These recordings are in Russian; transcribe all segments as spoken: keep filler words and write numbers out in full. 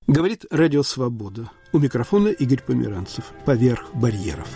Говорит Радио Свобода. У микрофона Игорь Померанцев. Поверх барьеров.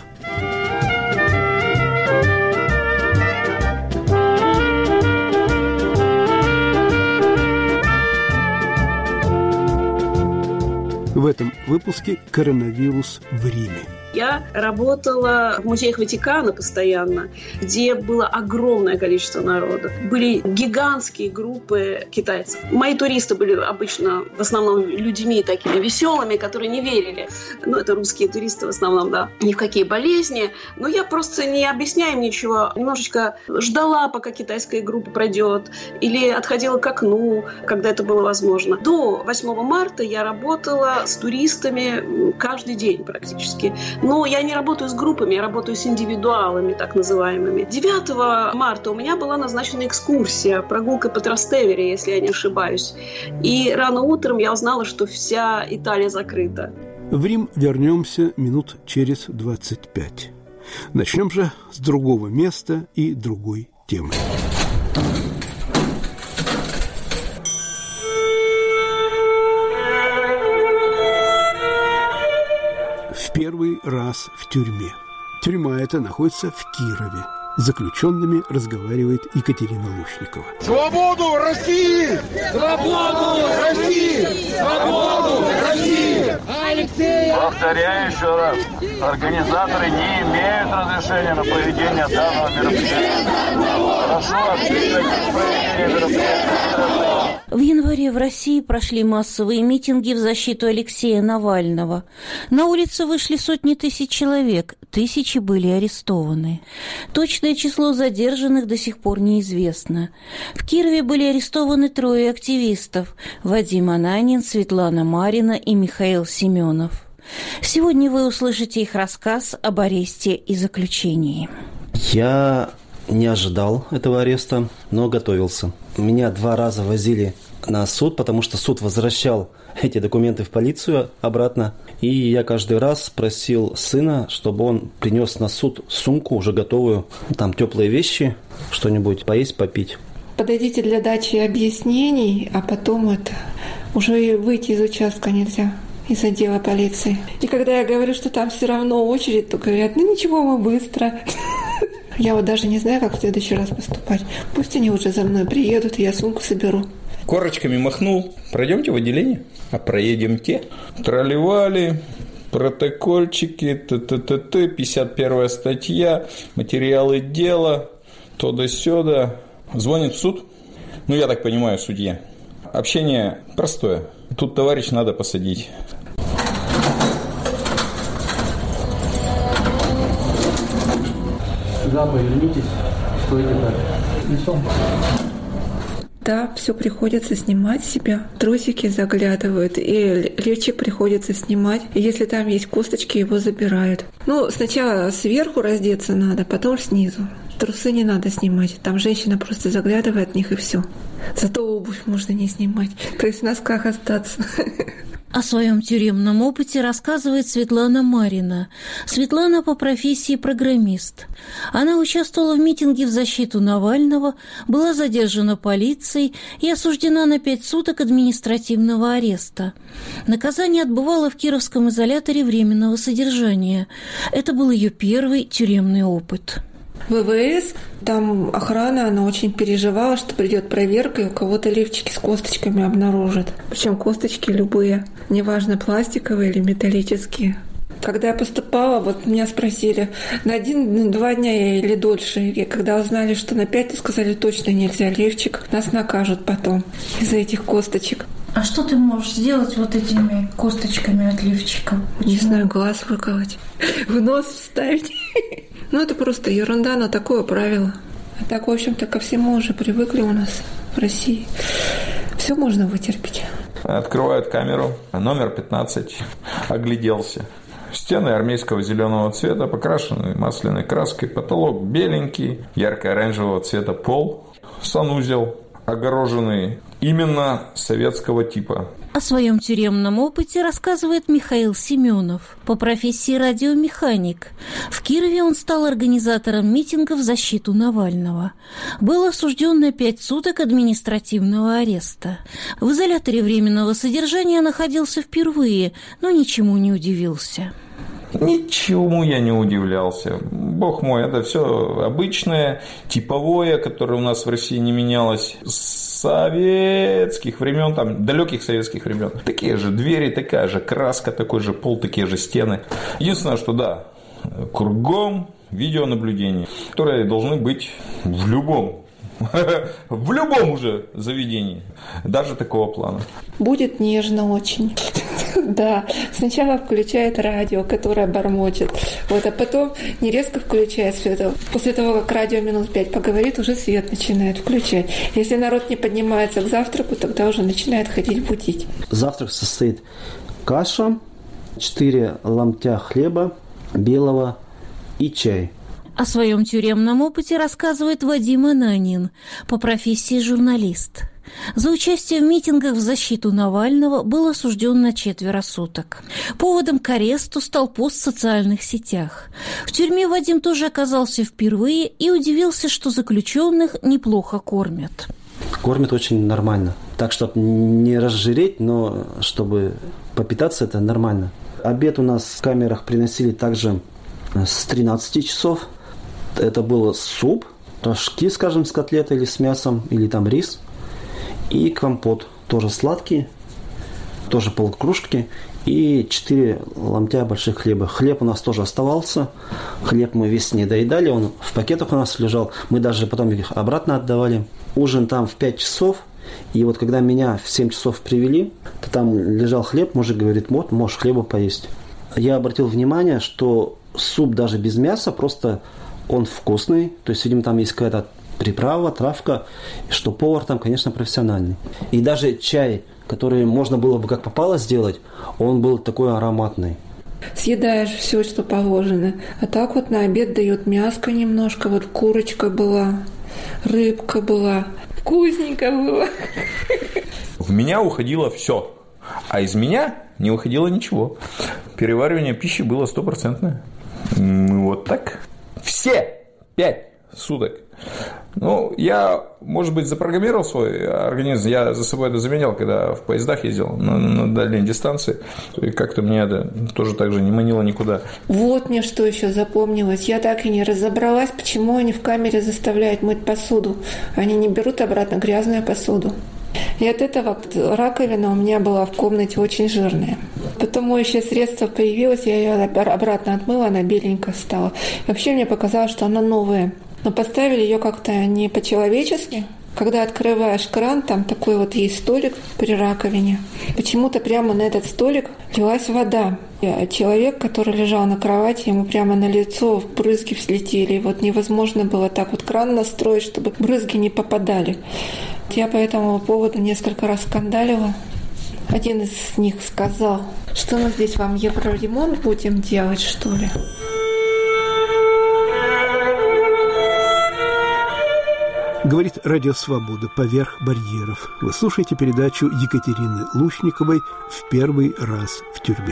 В этом выпуске коронавирус в Риме. Я работала в музеях Ватикана постоянно, где было огромное количество народа. Были гигантские группы китайцев. Мои туристы были обычно в основном людьми такими веселыми, которые не верили. Ну, это русские туристы в основном, да. Ни в какие болезни. Но я просто не объясняю им ничего. Немножечко ждала, пока китайская группа пройдет. Или отходила к окну, когда это было возможно. До восьмого марта я работала с туристами каждый день практически. Но я не работаю с группами, я работаю с индивидуалами, так называемыми. девятого марта у меня была назначена экскурсия, прогулка по Трастевере, если я не ошибаюсь. И рано утром я узнала, что вся Италия закрыта. В Рим вернемся минут через двадцать пять. Начнем же с другого места и другой темы. Первый раз в тюрьме. Тюрьма эта находится в Кирове. С заключенными разговаривает Екатерина Лушникова. Свободу России! Свободу России! Свободу России! Алексей! Повторяю еще раз. Организаторы не имеют разрешения на проведение данного мероприятия. Прошу осуществить проведение мероприятия. В январе в России прошли массовые митинги в защиту Алексея Навального. На улицы вышли сотни тысяч человек, тысячи были арестованы. Точное число задержанных до сих пор неизвестно. В Кирове были арестованы трое активистов – Вадим Ананин, Светлана Марина и Михаил Семенов. Сегодня вы услышите их рассказ об аресте и заключении. Я не ожидал этого ареста, но готовился. Меня два раза возили на суд, потому что суд возвращал эти документы в полицию обратно. И я каждый раз просил сына, чтобы он принес на суд сумку уже готовую, там теплые вещи, что-нибудь поесть, попить. Подойдите для дачи объяснений, а потом это уже выйти из участка нельзя, из отдела полиции. И когда я говорю, что там все равно очередь, то говорят, ну ничего, мы быстро. Я вот даже не знаю, как в следующий раз поступать. Пусть они уже за мной приедут, и я сумку соберу. Корочками махнул. Пройдемте в отделение. А проедемте. Тролливали, протокольчики, т-т-т-т, пятьдесят первая статья, материалы дела, то да сёда. Звонит в суд. Ну, я так понимаю, судья. Общение простое. Тут, товарищ, надо посадить. Сюда повернитесь, стойте так, лицом. Да, все приходится снимать себя. Трусики заглядывают, и лифчик приходится снимать. И если там есть косточки, его забирают. Ну, сначала сверху раздеться надо, потом снизу. Трусы не надо снимать. Там женщина просто заглядывает в них, и все. Зато обувь можно не снимать. То есть в носках остаться. О своем тюремном опыте рассказывает Светлана Марина. Светлана по профессии программист. Она участвовала в митинге в защиту Навального, была задержана полицией и осуждена на пять суток административного ареста. Наказание отбывала в Кировском изоляторе временного содержания. Это был ее первый тюремный опыт. В ВВС там охрана, она очень переживала, что придет проверка, и у кого-то лифчики с косточками обнаружат. Причем косточки любые, неважно, пластиковые или металлические. Когда я поступала, вот меня спросили, на один-два дня или дольше. И когда узнали, что на пять, то сказали, точно нельзя лифчик, нас накажут потом из-за этих косточек. А что ты можешь сделать вот этими косточками от лифчика? Не знаю, глаз выколоть, в нос вставить. Ну, это просто ерунда, но такое правило. А так, в общем-то, ко всему уже привыкли у нас в России. Все можно вытерпеть. Открывают камеру, номер пятнадцать, огляделся. Стены армейского зеленого цвета, покрашены масляной краской, потолок беленький, ярко-оранжевого цвета пол, санузел, огороженный именно советского типа. О своем тюремном опыте рассказывает Михаил Семенов, по профессии радиомеханик. В Кирове он стал организатором митинга в защиту Навального. Был осужден на пять суток административного ареста. В изоляторе временного содержания находился впервые, но ничему не удивился. Ничему я не удивлялся. Бог мой, это все обычное, типовое, которое у нас в России не менялось с советских времен, там, далеких советских времен. Такие же двери, такая же краска, такой же пол, такие же стены. Единственное, что да, кругом видеонаблюдение, которые должны быть в любом В любом уже заведении, даже такого плана. Будет нежно очень. Да, сначала включает радио, которое бормочет, вот, а потом не резко включает свет. После того, как радио минут пять поговорит, уже свет начинает включать. Если народ не поднимается к завтраку, тогда уже начинает ходить будить. Завтрак состоит каша, четыре ломтя хлеба белого и чай. О своем тюремном опыте рассказывает Вадим Ананин, по профессии журналист. За участие в митингах в защиту Навального был осужден на четверо суток. Поводом к аресту стал пост в социальных сетях. В тюрьме Вадим тоже оказался впервые и удивился, что заключенных неплохо кормят. Кормят очень нормально. Так, чтобы не разжиреть, но чтобы попитаться, это нормально. Обед у нас в камерах приносили также с тринадцати часов. Это был суп, рожки, скажем, с котлетой или с мясом, или там рис. И компот, тоже сладкий, тоже полкружки. И четыре ломтя больших хлеба. Хлеб у нас тоже оставался. Хлеб мы весь не доедали, он в пакетах у нас лежал. Мы даже потом их обратно отдавали. Ужин там в пять часов. И вот когда меня в семь часов привели, то там лежал хлеб, мужик говорит, вот, можешь хлеба поесть. Я обратил внимание, что суп даже без мяса, просто он вкусный. То есть, видимо, там есть какая-то приправа, травка, что повар там, конечно, профессиональный. И даже чай, который можно было бы как попало сделать, он был такой ароматный. Съедаешь все, что положено. А так вот на обед дают мяско немножко, вот курочка была, рыбка была, вкусненько было. В меня уходило все, а из меня не выходило ничего. Переваривание пищи было стопроцентное. Вот так. Все пять суток. Ну, я, может быть, запрограммировал свой организм, я за собой это заменял, когда в поездах ездил на, на дальние дистанции, и как-то мне это тоже так же не манило никуда. Вот мне что еще запомнилось. Я так и не разобралась, почему они в камере заставляют мыть посуду. Они не берут обратно грязную посуду. И от этого раковина у меня была в комнате очень жирная. Потом моющее средство появилось, я ее обратно отмыла, она беленькая стала. И вообще мне показалось, что она новая. Но поставили ее как-то не по-человечески. Когда открываешь кран, там такой вот есть столик при раковине. Почему-то прямо на этот столик лилась вода. И человек, который лежал на кровати, ему прямо на лицо брызги взлетели. И вот невозможно было так вот кран настроить, чтобы брызги не попадали. Я по этому поводу несколько раз скандалила. Один из них сказал, что мы здесь вам евроремонт будем делать, что ли? Говорит Радио Свобода «Поверх барьеров». Вы слушаете передачу Екатерины Лушниковой «В первый раз в тюрьме».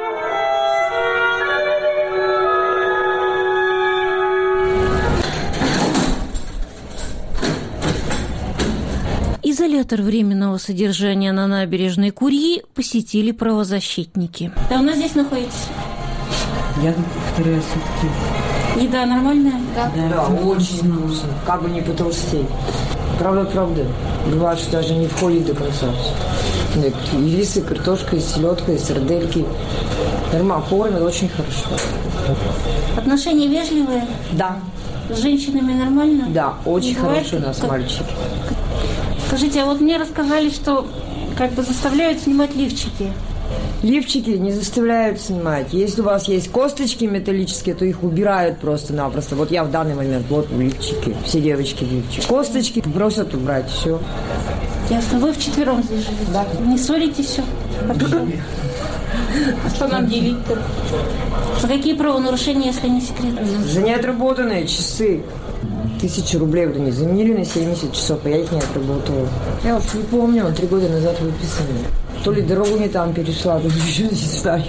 Изолятор временного содержания на набережной Курьи посетили правозащитники. Давно здесь находитесь? Я вторые сутки. Еда нормальная? Да, да, да, очень вкусно. Как бы не потолстеть. Правда, правда. Бывает, что даже не входит до конца. И рисы, картошка, и селедка, и сардельки. Нормально, кормят очень хорошо. Отношения вежливые? Да. С женщинами нормально? Да, очень бывает, хорошо у нас как... мальчики. Скажите, а вот мне рассказали, что как бы заставляют снимать лифчики. Лифчики не заставляют снимать. Если у вас есть косточки металлические, то их убирают просто-напросто. Вот я в данный момент, вот лифчики, все девочки в лифчик. Косточки просят убрать, все. Ясно. Вы вчетвером здесь живете? Да. Не ссорите все? Хорошо. А что нам делить-то? За какие правонарушения, если не секрет? За неотработанные часы. Тысячу рублей вот они заменили на семьдесят часов, а я их не отработала. Я уж не помню, он три года назад выписаны. То ли дорогу не там перешла, то ли еще не знаю.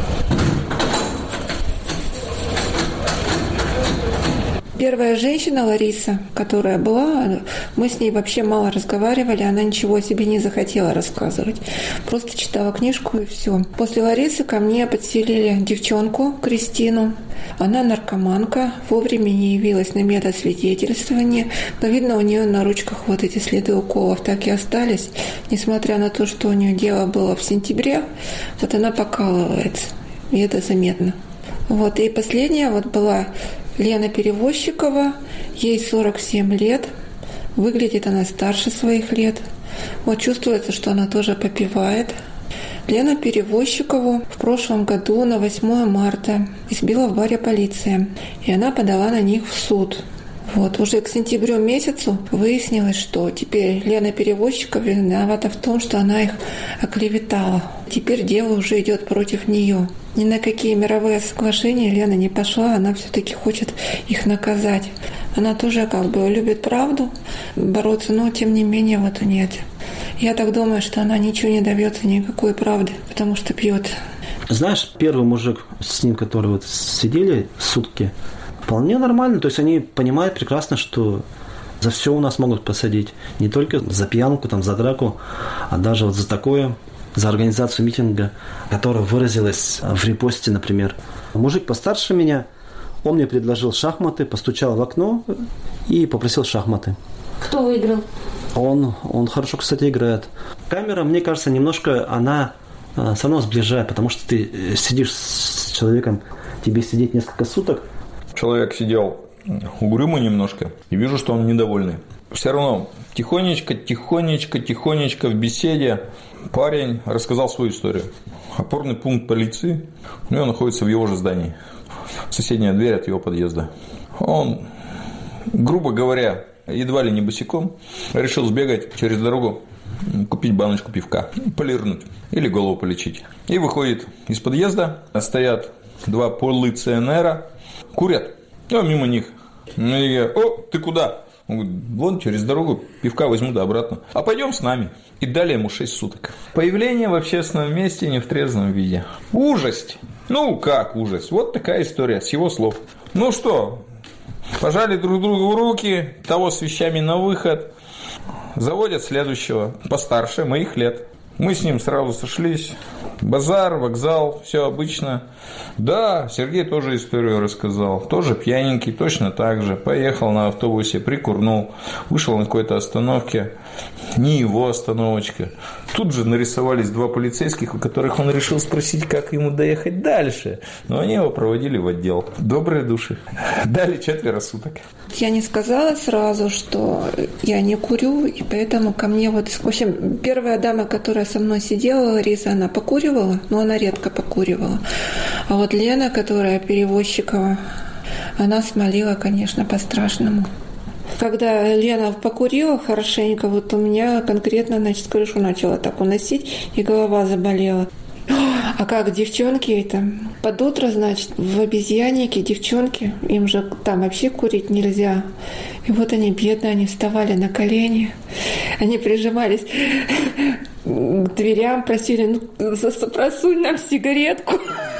Первая женщина, Лариса, которая была, мы с ней вообще мало разговаривали, она ничего о себе не захотела рассказывать. Просто читала книжку и все. После Ларисы ко мне подселили девчонку, Кристину. Она наркоманка, вовремя не явилась на медосвидетельствование, но видно, у нее на ручках вот эти следы уколов так и остались. Несмотря на то, что у нее дело было в сентябре, вот она покалывается, и это заметно. Вот, и последняя вот была Лена Перевозчикова, ей сорок семь лет, выглядит она старше своих лет. Вот чувствуется, что она тоже попивает. Лену Перевозчикову в прошлом году на восьмое марта избила в баре полиция, и она подала на них в суд. Вот, уже к сентябрю месяцу выяснилось, что теперь Лена Перевозчикова виновата в том, что она их оклеветала. Теперь дело уже идет против нее. Ни на какие мировые соглашения Лена не пошла, она все-таки хочет их наказать. Она тоже как бы любит правду, бороться, но тем не менее вот нет. Я так думаю, что она ничего не добьется, никакой правды, потому что пьет. Знаешь, первый мужик, с ним, который вот сидели сутки, вполне нормально. То есть они понимают прекрасно, что за все у нас могут посадить. Не только за пьянку, там, за драку, а даже вот за такое, за организацию митинга, которая выразилась в репосте, например. Мужик постарше меня, он мне предложил шахматы, постучал в окно и попросил шахматы. Кто выиграл? Он, он хорошо, кстати, играет. Камера, мне кажется, немножко она все равно сближает, потому что ты сидишь с человеком, тебе сидеть несколько суток. Человек сидел угрюмый немножко, и вижу, что он недовольный. Все равно тихонечко, тихонечко, тихонечко в беседе парень рассказал свою историю. Опорный пункт полиции у него находится в его же здании. Соседняя дверь от его подъезда. Он, грубо говоря, едва ли не босиком, решил сбегать через дорогу, купить баночку пивка, полирнуть или голову полечить. И выходит из подъезда, стоят два полы ЦНРа, курят, а мимо них. Ну, и я, о, ты куда? Он говорит, вон через дорогу, пивка возьму да обратно. А пойдем с нами. И дали ему шесть суток. Появление в общественном месте не в трезвом виде. Ужасть. Ну, как ужас? Вот такая история с его слов. Ну что, пожали друг другу в руки, того с вещами на выход. Заводят следующего, постарше, моих лет. Мы с ним сразу сошлись. Базар, вокзал, все обычно. Да, Сергей тоже историю рассказал. Тоже пьяненький, точно так же. Поехал на автобусе, прикурнул. Вышел на какой-то остановке. Не его остановочка. Тут же нарисовались два полицейских, у которых он решил спросить, как ему доехать дальше. Но они его проводили в отдел. Добрые души. Дали четверо суток. Я не сказала сразу, что я не курю, и поэтому ко мне вот... В общем, первая дама, которая со мной сидела, Лариса, она покуривала, но она редко покуривала. А вот Лена, которая Перевозчикова, она смолила, конечно, по-страшному. Когда Лена покурила хорошенько, вот у меня конкретно, значит, крышу начала так уносить, и голова заболела. А как девчонки это? Под утро, значит, в обезьяннике девчонки, им же там вообще курить нельзя. И вот они, бедные, они вставали на колени, они прижимались к дверям, просили, ну, просунь нам сигаретку.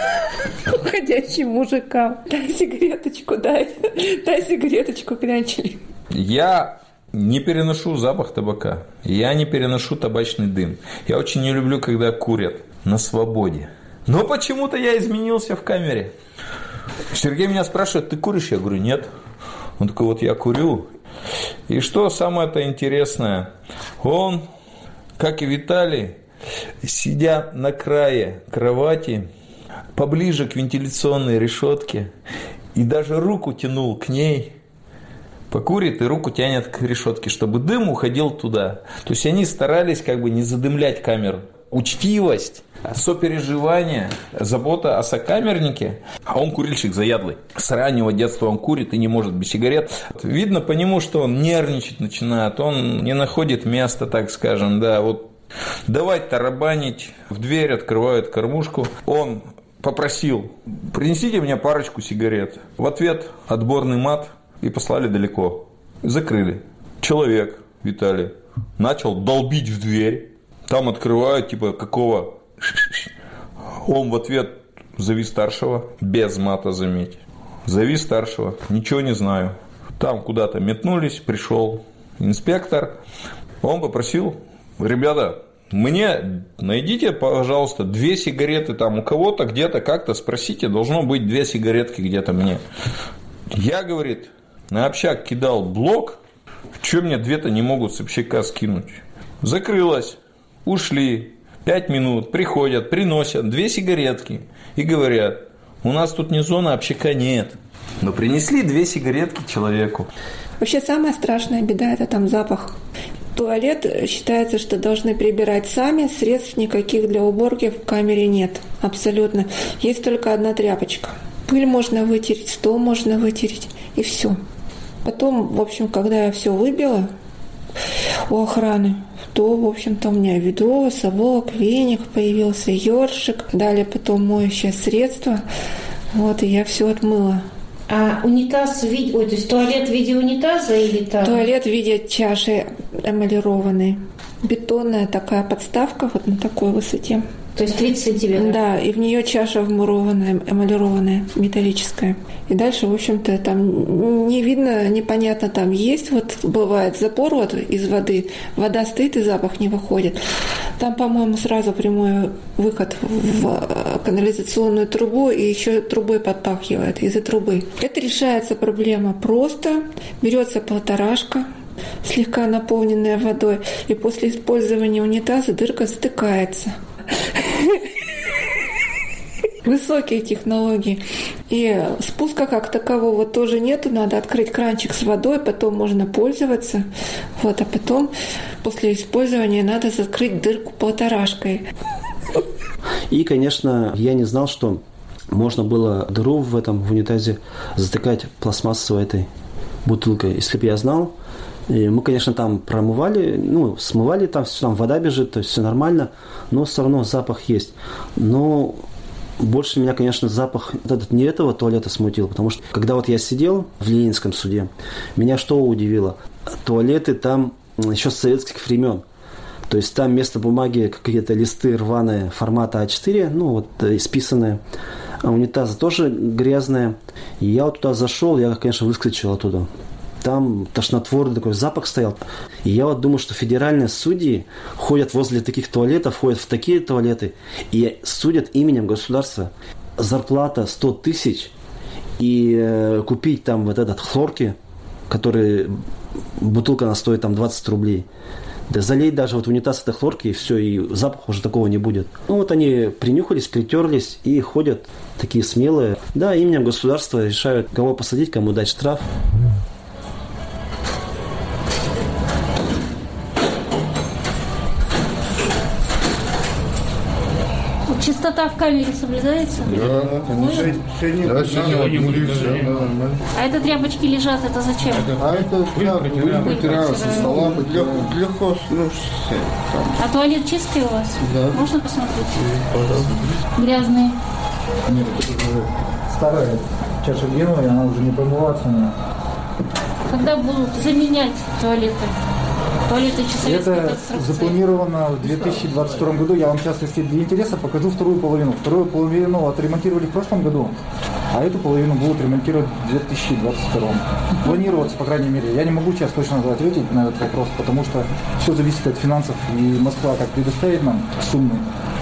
Уходящим мужикам. Дай сигареточку, дай, дай сигареточку, клянчили. Я не переношу запах табака. Я не переношу табачный дым. Я очень не люблю, когда курят на свободе. Но почему-то я изменился в камере. Сергей меня спрашивает, ты куришь? Я говорю, нет. Он такой, вот я курю. И что самое-то интересное? Он, как и Виталий, сидя на крае кровати, поближе к вентиляционной решетке, и даже руку тянул к ней, покурит и руку тянет к решетке, чтобы дым уходил туда. То есть они старались как бы не задымлять камеру. Учтивость, сопереживание, забота о сокамернике. А он курильщик заядлый. С раннего детства он курит и не может без сигарет. Видно по нему, что он нервничать начинает. Он не находит места, так скажем. Да, вот давать тарабанить. В дверь открывают кормушку. Он попросил, принесите мне парочку сигарет. В ответ отборный мат. И послали далеко. Закрыли. Человек, Виталий, начал долбить в дверь. Там открывают, типа, какого? Он в ответ: зови старшего. Без мата, заметь. Зови старшего. Ничего не знаю. Там куда-то метнулись, пришел инспектор. Он попросил: ребята, мне найдите, пожалуйста, две сигареты там у кого-то, где-то, как-то спросите, должно быть две сигаретки где-то мне. Я, говорит, на общак кидал блок, что мне две-то не могут с общака скинуть. Закрылась, ушли, пять минут, приходят, приносят две сигаретки и говорят: у нас тут не зона, общака нет. Но принесли две сигаретки человеку. Вообще самая страшная беда – это там запах. Туалет считается, что должны прибирать сами, средств никаких для уборки в камере нет. Абсолютно. Есть только одна тряпочка. Пыль можно вытереть, стол можно вытереть, и все. Потом, в общем, когда я все выбила у охраны, то, в общем-то, у меня ведро, совок, веник появился, ёршик, дали потом моющее средство, вот, и я все отмыла. А унитаз в виде, ой, то есть туалет в виде унитаза или так? Туалет в виде чаши эмалированной. Бетонная такая подставка вот на такой высоте. То есть тридцать сантиметров? Да, и в нее чаша вмурованная, эмалированная, металлическая. И дальше, в общем-то, там не видно, непонятно, там есть, вот бывает запор вот из воды, вода стоит и запах не выходит. Там, по-моему, сразу прямой выход в канализационную трубу и еще трубой подпахивает из-за трубы. Это решается проблема просто. Берется полторашка, слегка наполненная водой, и после использования унитаза дырка затыкается. Высокие технологии. И спуска как такового тоже нету. Надо открыть кранчик с водой, потом можно пользоваться. Вот, а потом, после использования, надо закрыть дырку полторашкой. И, конечно, я не знал, что можно было дыру в этом в унитазе затыкать пластмассовой этой бутылкой. Если бы я знал, и мы, конечно, там промывали, ну, смывали, там, там вода бежит, то есть все нормально, но все равно запах есть. Но больше меня, конечно, запах этот, не этого туалета смутил, потому что, когда вот я сидел в Ленинском суде, меня что удивило? Туалеты там еще с советских времен. То есть там вместо бумаги какие-то листы рваные формата а четыре, ну, вот исписанные. А унитазы тоже грязные. И я вот туда зашел, я, конечно, выскочил оттуда. Там тошнотворный такой запах стоял. И я вот думаю, что федеральные судьи ходят возле таких туалетов, ходят в такие туалеты и судят именем государства. Зарплата сто тысяч, и э, купить там вот этот хлорки, который бутылка она стоит там двадцать рублей. Да залей даже вот в унитаз этой хлорки, и все, и запаха уже такого не будет. Ну вот они принюхались, притерлись и ходят такие смелые. Да, именем государства решают, кого посадить, кому дать штраф. Чистота в камере соблюдается? Да, конечно. Сегодня, да, сегодня не будет, все нормально. А это тряпочки лежат, это зачем? А это да, вытираю со стола, для, для хост, ну, а туалет чистый у вас? Да. Можно посмотреть? Пожалуйста. Грязный? Нет, это уже старая чаша геновая, она уже не помываться надо. Когда будут заменять туалеты? Туалеты Это запланировано в две тысячи двадцать втором году. Я вам сейчас, если для интереса, покажу вторую половину. Вторую половину отремонтировали в прошлом году, а эту половину будут ремонтировать в две тысячи двадцать втором. Планироваться, по крайней мере. Я не могу сейчас точно ответить на этот вопрос, потому что все зависит от финансов, и Москва как предоставит нам суммы.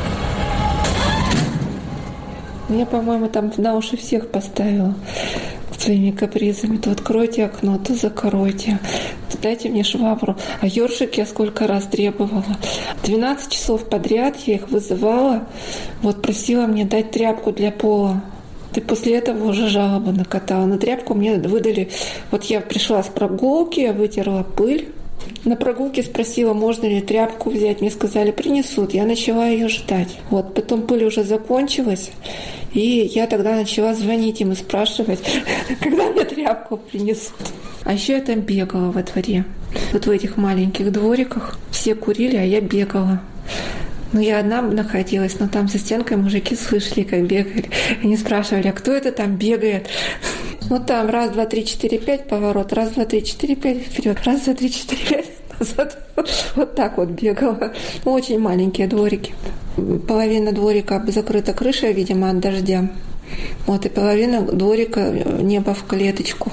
Я, по-моему, там на уши всех поставила своими капризами. То откройте окно, то закройте. То дайте мне швабру. А ёршик я сколько раз требовала. двенадцать часов подряд я их вызывала. Вот просила мне дать тряпку для пола. И после этого уже жалобу накатала. На тряпку мне выдали... Вот я пришла с прогулки, я вытерла пыль. На прогулке спросила, можно ли тряпку взять. Мне сказали, принесут. Я начала ее ждать. Вот, потом пыль уже закончилась. И я тогда начала звонить им и спрашивать, когда мне тряпку принесут. А еще я там бегала во дворе. Вот в этих маленьких двориках. Все курили, а я бегала. Ну, я одна находилась, но там за стенкой мужики слышали, как бегали. Они спрашивали, а кто это там бегает? Ну, там раз, два, три, четыре, пять, поворот. Раз, два, три, четыре, пять, вперед. Раз, два, три, четыре, пять. Вот так вот бегала. Очень маленькие дворики. Половина дворика закрыта крышей, видимо, от дождя. Вот, и половина дворика небо в клеточку.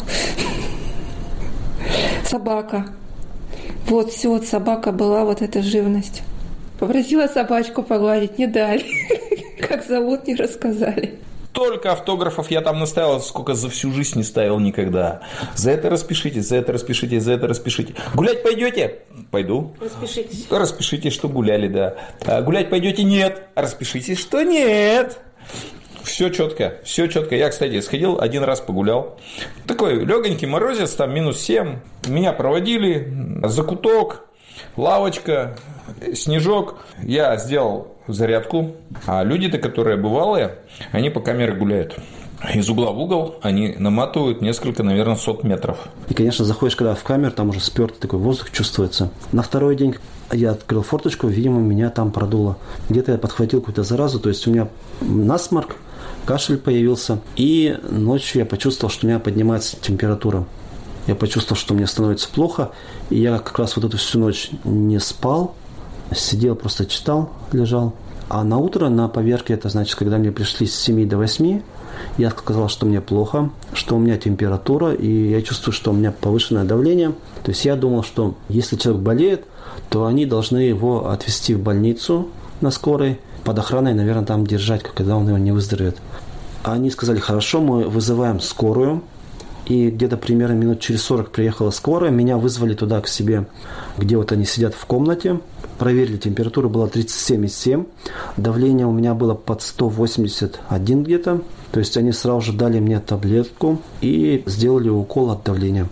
Собака. Вот все, вот собака была, вот эта живность. Попросила собачку погладить, не дали. Как зовут, не рассказали. Только автографов я там наставил, сколько за всю жизнь не ставил никогда. За это распишитесь, за это распишитесь, за это распишитесь. Гулять пойдете? Пойду. Распишитесь. Распишитесь, что гуляли, да. А гулять пойдете? Нет. Распишитесь, что нет. Все четко, все четко. Я, кстати, сходил, один раз погулял. Такой легонький морозец, там минус семь. Меня проводили, закуток, лавочка, снежок. Я сделал зарядку. А люди-то, которые бывалые, они по камере гуляют. Из угла в угол они наматывают несколько, наверное, сот метров. И, конечно, заходишь, когда в камеру, там уже спёртый такой воздух чувствуется. На второй день я открыл форточку, видимо, меня там продуло. Где-то я подхватил какую-то заразу, то есть у меня насморк, кашель появился. И ночью я почувствовал, что у меня поднимается температура. Я почувствовал, что мне становится плохо. И я как раз вот эту всю ночь не спал. Сидел, просто читал, лежал. А на утро, на поверке, это значит, когда мне пришли с семи до восьми, я сказал, что мне плохо, что у меня температура, и я чувствую, что у меня повышенное давление. То есть я думал, что если человек болеет, то они должны его отвезти в больницу на скорой, под охраной, наверное, там держать, когда он его не выздоровеет. А они сказали, хорошо, мы вызываем скорую. И где-то примерно минут через сорок приехала скорая. Меня вызвали туда к себе, где вот они сидят в комнате. Проверили, температура была тридцать семь и семь. Давление у меня было под сто восемьдесят один где-то. То есть они сразу же дали мне таблетку и сделали укол от давления.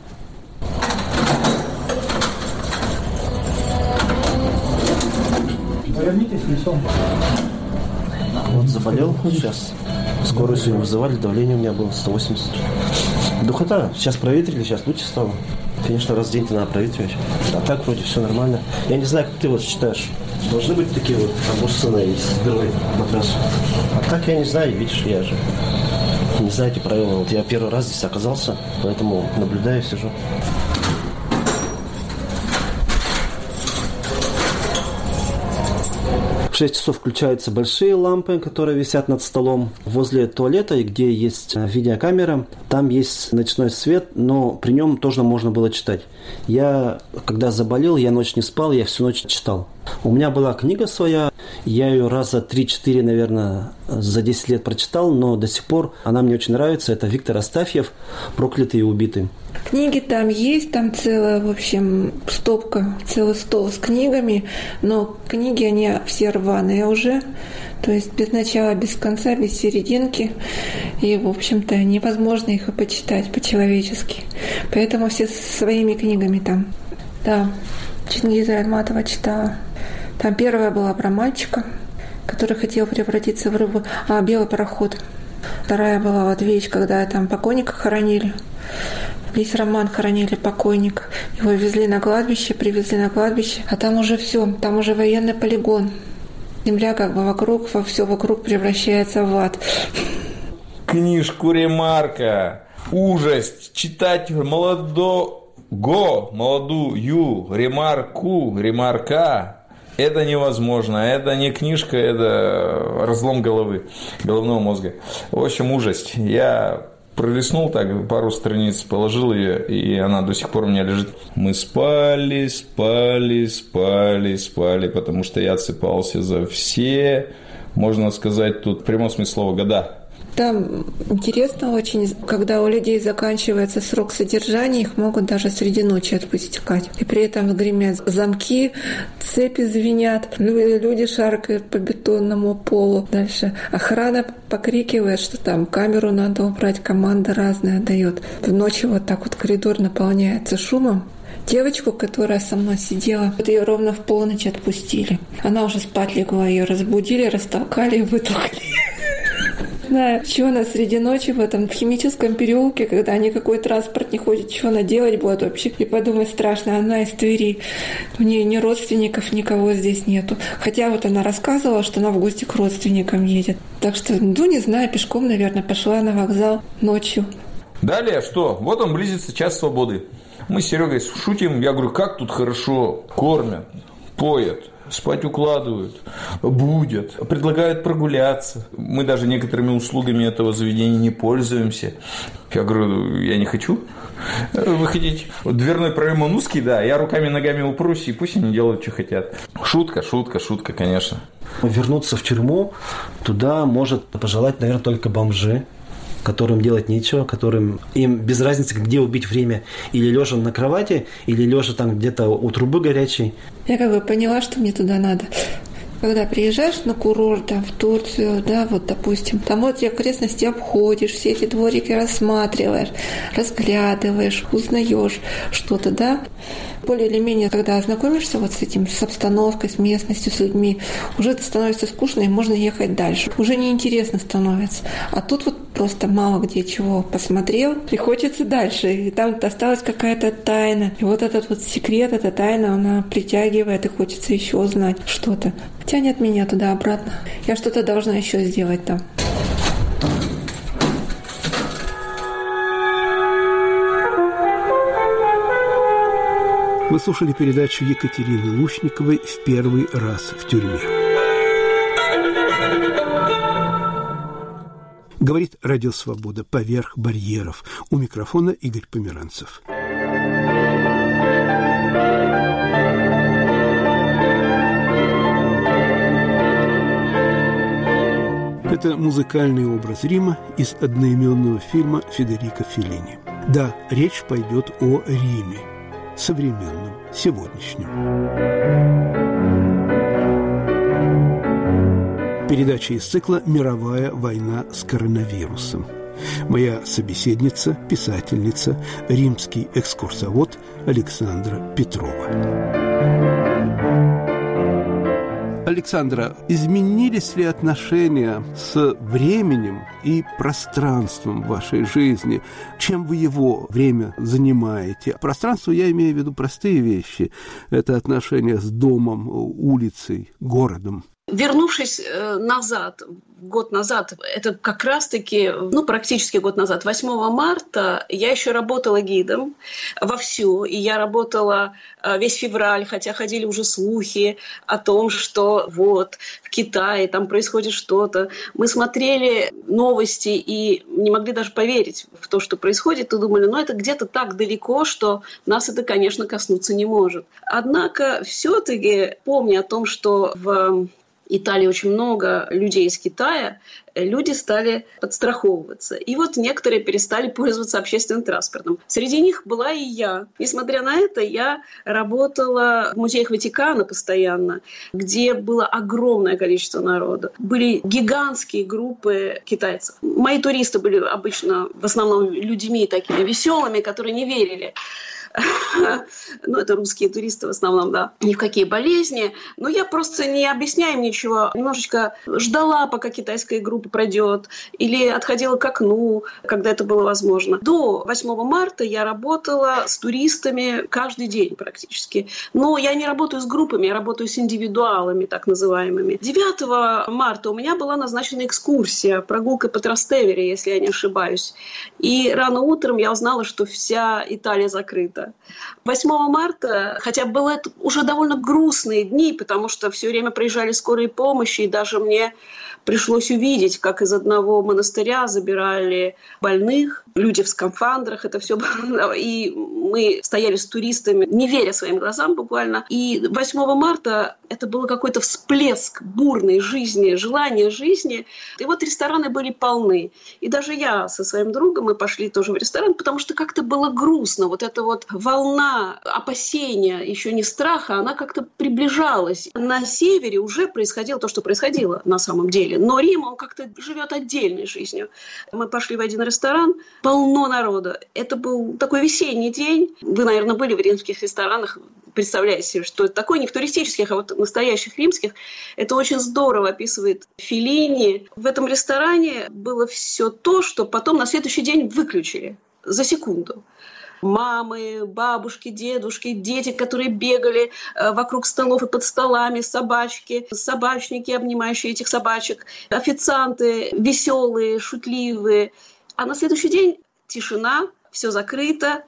Повернитесь лицом. Вот заболел сейчас. Скорую сегодня вызывали, давление у меня было сто восемьдесят. Духота. Сейчас проветрили, сейчас лучше стало. Конечно, раз в день-то надо проветривать. А так вроде все нормально. Я не знаю, как ты вот считаешь. Должны быть такие вот обоссанные и здоровые матрасы. А так я не знаю, видишь, я же не знаю эти правила. Вот я первый раз здесь оказался, поэтому наблюдаю, сижу. В шесть часов включаются большие лампы, которые висят над столом. Возле туалета, где есть видеокамера, там есть ночной свет, но при нем тоже можно было читать. Я, когда заболел, я ночь не спал, я всю ночь читал. У меня была книга своя, я ее раза три-четыре, наверное, за десять лет прочитал, но до сих пор она мне очень нравится. Это Виктор Астафьев «Проклятый и убитый». Книги там есть, там целая, в общем, стопка, целый стол с книгами, но книги, они все рваные уже, то есть без начала, без конца, без серединки, и, в общем-то, невозможно их и почитать по-человечески. Поэтому все своими книгами там. Да, Чингиза Айтматова читала. Там первая была про мальчика, который хотел превратиться в рыбу, а «Белый пароход». Вторая была вот «Вещь», когда там покойника хоронили. Весь роман хоронили покойника. Его везли на кладбище, привезли на кладбище, а там уже все, там уже военный полигон. Земля как бы вокруг, во все вокруг превращается в ад. Книжку Ремарка. Ужас. Читать молодого, молодую Ремарку, Ремарка. Это невозможно. Это не книжка, это разлом головы, головного мозга. В общем, ужас. Я пролистнул так, пару страниц, положил ее, и она до сих пор у меня лежит. Мы спали, спали, спали, спали, потому что я отсыпался за все, можно сказать, тут в прямом смысле слова, года. Там интересно очень, когда у людей заканчивается срок содержания, их могут даже среди ночи отпускать. И при этом гремят замки, цепи звенят, люди шаркают по бетонному полу. Дальше охрана покрикивает, что там камеру надо убрать, команда разная дает. В ночи вот так вот коридор наполняется шумом. Девочку, которая со мной сидела, вот ее ровно в полночь отпустили. Она уже спать легла, ее разбудили, растолкали и вытолкали. Да, что она среди ночи в этом химическом переулке, когда никакой транспорт не ходит, что она делать будет вообще? И подумать страшно, она из Твери, у нее ни родственников, никого здесь нету. Хотя вот она рассказывала, что она в гости к родственникам едет. Так что, ну не знаю, пешком, наверное, пошла на вокзал ночью. Далее что? Вот он близится час свободы. Мы с Серегой шутим, я говорю, как тут хорошо кормят, поят, спать укладывают, будят, предлагают прогуляться. Мы даже некоторыми услугами этого заведения не пользуемся. Я говорю, я не хочу выходить. Дверной проем он узкий, да, я руками и ногами упрусь, и пусть они делают, что хотят. Шутка, шутка, шутка, конечно. Вернуться в тюрьму туда может пожелать, наверное, только бомжи, которым делать нечего, которым им без разницы, где убить время, или лежа на кровати, или лежа там где-то у трубы горячей. Я как бы поняла, что мне туда надо. Когда приезжаешь на курорт, там, в Турцию, да, вот, допустим, там вот эти окрестности обходишь, все эти дворики рассматриваешь, разглядываешь, узнаешь что-то, да. Более или менее, когда ознакомишься вот с этим, с обстановкой, с местностью, с людьми, уже это становится скучно, и можно ехать дальше. Уже неинтересно становится. А тут вот просто мало где чего посмотрел, и хочется дальше. И там осталась какая-то тайна. И вот этот вот секрет, эта тайна, она притягивает, и хочется еще узнать что-то. Тянет меня туда-обратно. Я что-то должна еще сделать там. Вы слушали передачу Екатерины Лушниковой «В первый раз в тюрьме». Говорит Радио Свобода «Поверх барьеров». У микрофона Игорь Померанцев. Это музыкальный образ Рима из одноименного фильма Федерико Феллини. Да, речь пойдет о Риме. Современном, сегодняшнем. Передача из цикла «Мировая война с коронавирусом». Моя собеседница, писательница, римский экскурсовод Александра Петрова. Александра, изменились ли отношения с временем и пространством в вашей жизни? Чем вы его время занимаете? Пространство я имею в виду простые вещи. Это отношения с домом, улицей, городом. Вернувшись назад, год назад, это как раз-таки, ну, практически год назад, восьмого марта, я еще работала гидом вовсю, и я работала весь февраль, хотя ходили уже слухи о том, что вот в Китае там происходит что-то. Мы смотрели новости и не могли даже поверить в то, что происходит, и думали, ну, это где-то так далеко, что нас это, конечно, коснуться не может. Однако все-таки, помня о том, что в Италии очень много людей из Китая, люди стали подстраховываться. И вот некоторые перестали пользоваться общественным транспортом. Среди них была и я. Несмотря на это, я работала в музеях Ватикана постоянно, где было огромное количество народа. Были гигантские группы китайцев. Мои туристы были обычно в основном людьми такими веселыми, которые не верили. Ну, это русские туристы в основном, да, ни в какие болезни. Но я просто не объясняю им ничего. Немножечко ждала, пока китайская группа пройдет, или отходила к окну, когда это было возможно. До восьмого марта я работала с туристами каждый день практически. Но я не работаю с группами, я работаю с индивидуалами, так называемыми. девятого марта у меня была назначена экскурсия, прогулка по Трастевере, если я не ошибаюсь. И рано утром я узнала, что вся Италия закрыта. восьмого марта, хотя было это уже довольно грустные дни, потому что все время приезжали скорые помощи, и даже мне пришлось увидеть, как из одного монастыря забирали больных, люди в скафандрах, это все было. И мы стояли с туристами, не веря своим глазам буквально. И восьмого марта это был какой-то всплеск бурной жизни, желания жизни. И вот рестораны были полны. И даже я со своим другом, мы пошли тоже в ресторан, потому что как-то было грустно. Вот эта вот волна опасения, еще не страха, она как-то приближалась. На севере уже происходило то, что происходило на самом деле. Но Рим, он как-то живет отдельной жизнью. Мы пошли в один ресторан, полно народа. Это был такой весенний день. Вы, наверное, были в римских ресторанах, представляете себе, что это такое, не в туристических, а вот настоящих римских. Это очень здорово описывает Феллини. В этом ресторане было все то, что потом на следующий день выключили за секунду. Мамы, бабушки, дедушки, дети, которые бегали вокруг столов и под столами, собачки, собачники, обнимающие этих собачек, официанты веселые, шутливые. А на следующий день тишина, все закрыто,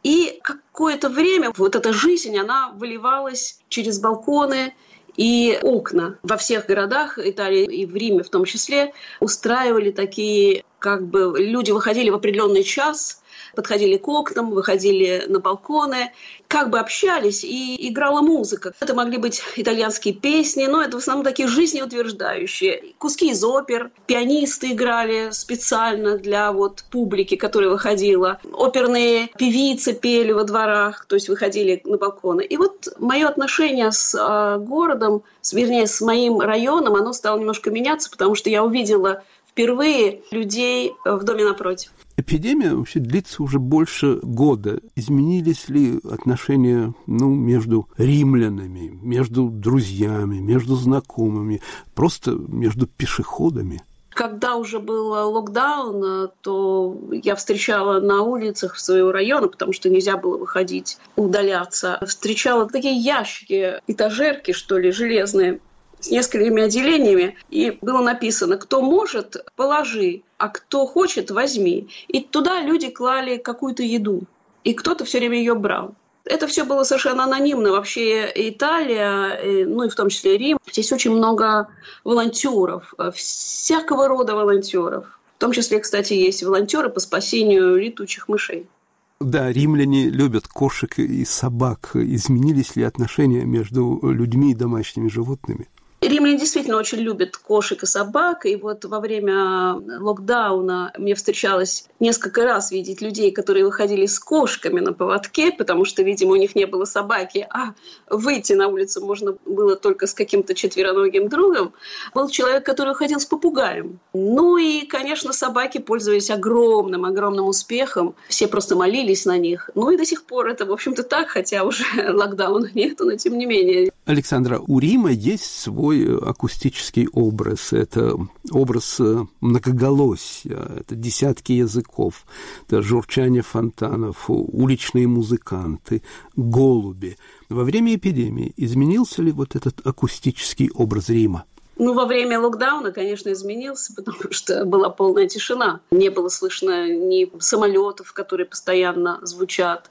И какое-то время вот эта жизнь, она выливалась через балконы и окна. Во всех городах Италии и в Риме в том числе устраивали такие, как бы люди выходили в определенный час, подходили к окнам, выходили на балконы, как бы общались, и играла музыка. Это могли быть итальянские песни, но это в основном такие жизнеутверждающие. Куски из опер, пианисты играли специально для вот публики, которая выходила. Оперные певицы пели во дворах, то есть выходили на балконы. И вот мое отношение с э, городом, с, вернее, с моим районом, оно стало немножко меняться, потому что я увидела впервые людей в доме напротив. Эпидемия вообще длится уже больше года. Изменились ли отношения, ну, между римлянами, между друзьями, между знакомыми, просто между пешеходами? Когда уже был локдаун, то я встречала на улицах своего района, потому что нельзя было выходить, удаляться. Встречала такие ящики, этажерки, что ли, железные, с несколькими отделениями, и было написано: кто может, положи, а кто хочет, возьми. И туда люди клали какую-то еду, и кто-то все время ее брал. Это все было совершенно анонимно. Вообще Италия, ну и в том числе Рим, здесь очень много волонтеров, всякого рода волонтеров. В том числе, кстати, есть волонтеры по спасению летучих мышей. Да, римляне любят кошек и собак. Изменились ли отношения между людьми и домашними животными? Римляне действительно очень любят кошек и собак, и вот во время локдауна мне встречалось несколько раз видеть людей, которые выходили с кошками на поводке, потому что, видимо, у них не было собаки, а выйти на улицу можно было только с каким-то четвероногим другом. Был человек, который выходил с попугаем. Ну и, конечно, собаки пользовались огромным-огромным успехом, все просто молились на них. Ну и до сих пор это, в общем-то, так, хотя уже локдауна нету, но тем не менее. Александра, у Рима есть свой акустический образ. Это образ многоголосия, это десятки языков, это журчание фонтанов, уличные музыканты, голуби. Во время эпидемии изменился ли вот этот акустический образ Рима? Ну, во время локдауна, конечно, изменился, потому что была полная тишина. Не было слышно ни самолетов, которые постоянно звучат,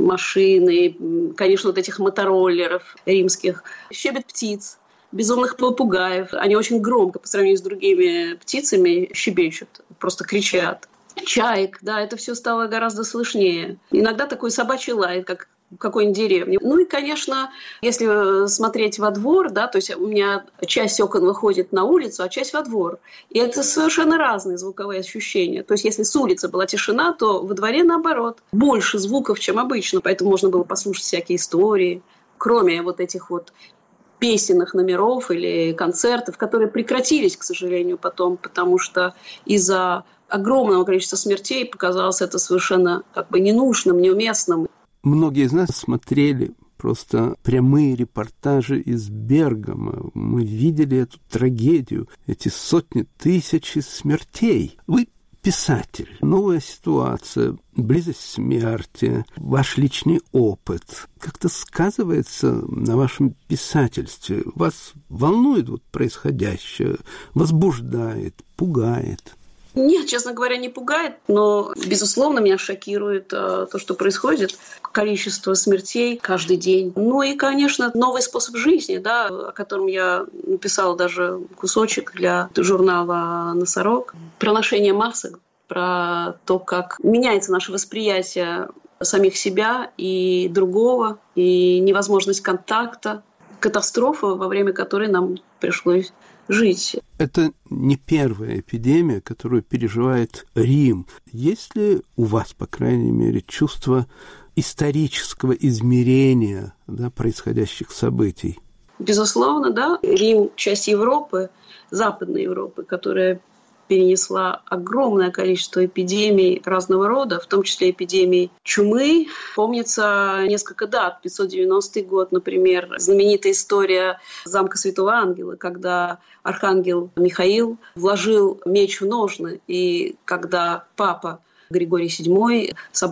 машины, конечно, вот этих мотороллеров римских, щебет птиц, безумных попугаев. Они очень громко по сравнению с другими птицами щебечут, просто кричат. Чаек, да, это все стало гораздо слышнее. Иногда такой собачий лай, как в какой-нибудь деревне. Ну и, конечно, если смотреть во двор, да, то есть у меня часть окон выходит на улицу, а часть во двор. И это совершенно разные звуковые ощущения. То есть если с улицы была тишина, то во дворе, наоборот, больше звуков, чем обычно. Поэтому можно было послушать всякие истории, кроме вот этих вот песенных номеров или концертов, которые прекратились, к сожалению, потом, потому что из-за огромного количества смертей показалось это совершенно как бы ненужным, неуместным. Многие из нас смотрели просто прямые репортажи из Бергама. Мы видели эту трагедию, эти сотни тысяч смертей. Вы писатель, новая ситуация, близость смерти, ваш личный опыт как-то сказывается на вашем писательстве. Вас волнует вот происходящее, возбуждает, пугает? Нет, честно говоря, не пугает, но, безусловно, меня шокирует э, то, что происходит. Количество смертей каждый день. Ну и, конечно, новый способ жизни, да, о котором я написала даже кусочек для журнала «Носорог». Про ношение масок, про то, как меняется наше восприятие самих себя и другого, и невозможность контакта. Катастрофа, во время которой нам пришлось жить. Это не первая эпидемия, которую переживает Рим. Есть ли у вас, по крайней мере, чувство исторического измерения, да, происходящих событий? Безусловно, да. Рим – часть Европы, Западной Европы, которая перенесла огромное количество эпидемий разного рода, в том числе эпидемий чумы. Помнится несколько дат. пятьсот девяностый год, например, знаменитая история замка Святого Ангела, когда архангел Михаил вложил меч в ножны, и когда папа Григорий седьмой собрал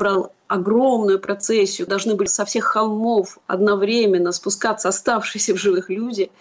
огромную процессию, должны были со всех холмов одновременно спускаться оставшиеся в живых люди.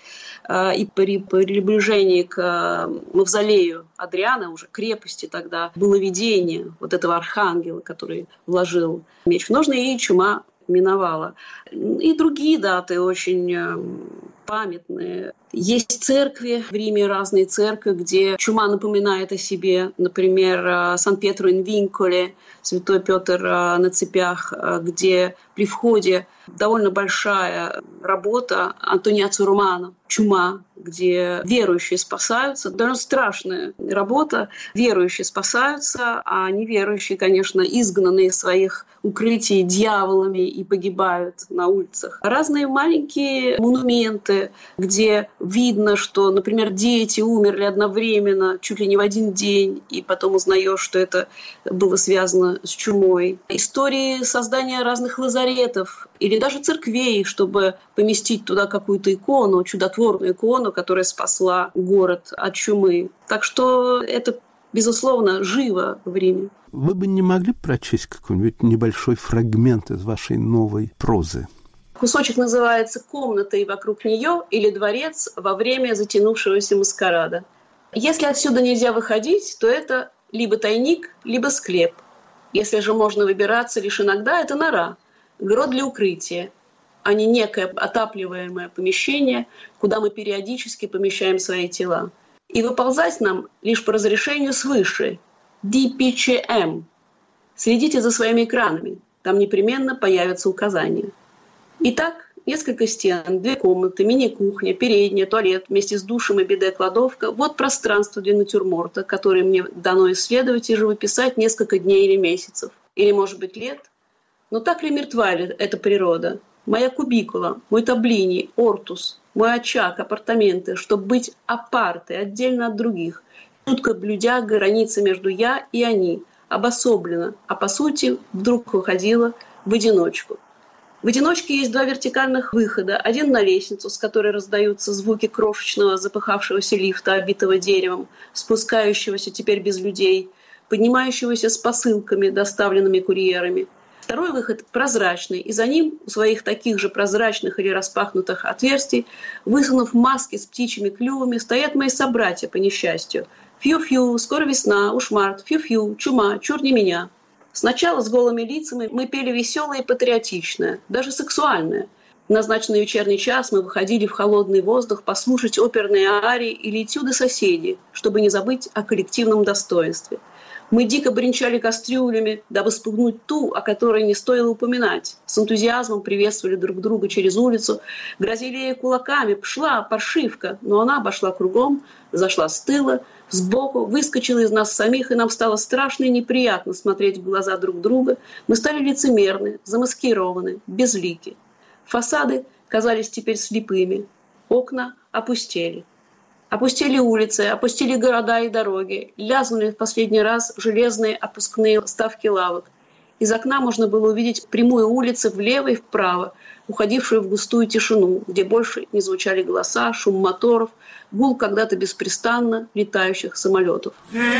И при приближении к мавзолею Адриана, уже крепости тогда, было видение вот этого архангела, который вложил меч в ножны, и чума миновала. И другие даты очень памятные. Есть церкви в Риме, разные церкви, где чума напоминает о себе. Например, Сан-Пьетро-ин-Винколе, Святой Петр на цепях, где при входе довольно большая работа Антониаццо Романо «Чума», где верующие спасаются. Довольно страшная работа. Верующие спасаются, а неверующие, конечно, изгнаны из своих укрытий дьяволами и погибают на улицах. Разные маленькие монументы, где видно, что, например, дети умерли одновременно, чуть ли не в один день, и потом узнаешь, что это было связано с чумой. Истории создания разных лазаретов или даже церквей, чтобы поместить туда какую-то икону, чудотворную икону, которая спасла город от чумы. Так что это, безусловно, живо в Риме. Вы бы не могли прочесть какой-нибудь небольшой фрагмент из вашей новой прозы? Кусочек называется «Комната и вокруг нее» или «Дворец во время затянувшегося маскарада». Если отсюда нельзя выходить, то это либо тайник, либо склеп. Если же можно выбираться лишь иногда, это нора, грот для укрытия, а не некое отапливаемое помещение, куда мы периодически помещаем свои тела. И выползать нам лишь по разрешению свыше, ди пи чи эм. Следите за своими экранами, там непременно появятся указания. Итак, несколько стен, две комнаты, мини-кухня, передняя, туалет вместе с душем и биде-кладовка. Вот пространство для натюрморта, которое мне дано исследовать и живописать несколько дней или месяцев, или, может быть, лет. Но так ли мертва ли эта природа? Моя кубикула, мой таблиний, ортус, мой очаг, апартаменты, чтобы быть апартой, отдельно от других, чутко блюдя границы между «я» и «они», обособленно, а по сути вдруг выходила в одиночку. В одиночке есть два вертикальных выхода. Один на лестницу, с которой раздаются звуки крошечного запыхавшегося лифта, обитого деревом, спускающегося теперь без людей, поднимающегося с посылками, доставленными курьерами. Второй выход прозрачный, и за ним, у своих таких же прозрачных или распахнутых отверстий, высунув маски с птичьими клювами, стоят мои собратья по несчастью. Фью-фью, скоро весна, уж март, фью-фью, чума, чур не меня. Сначала с голыми лицами мы пели веселое и патриотичное, даже сексуальное. В назначенный вечерний час мы выходили в холодный воздух послушать оперные арии или этюды соседей, чтобы не забыть о коллективном достоинстве. Мы дико бренчали кастрюлями, дабы спугнуть ту, о которой не стоило упоминать. С энтузиазмом приветствовали друг друга через улицу, грозили ей кулаками: «Пшла, паршивка!» Но она обошла кругом, зашла с тыла, сбоку, выскочила из нас самих, и нам стало страшно и неприятно смотреть в глаза друг друга. Мы стали лицемерны, замаскированы, безлики. Фасады казались теперь слепыми, окна опустели. Опустили улицы, опустили города и дороги, лязнули в последний раз железные опускные ставки лавок. Из окна можно было увидеть прямую улицу влево и вправо, уходившую в густую тишину, где больше не звучали голоса, шум моторов, гул когда-то беспрестанно летающих самолетов.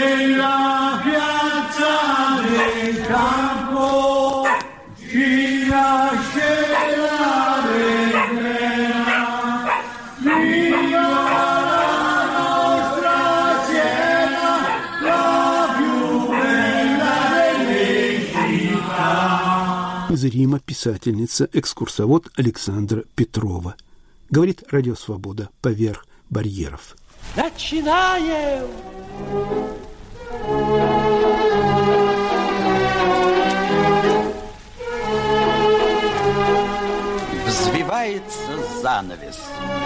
Из Рима писательница, экскурсовод Александра Петрова. Говорит Радио Свобода поверх барьеров. Начинаем! Взвивается занавес.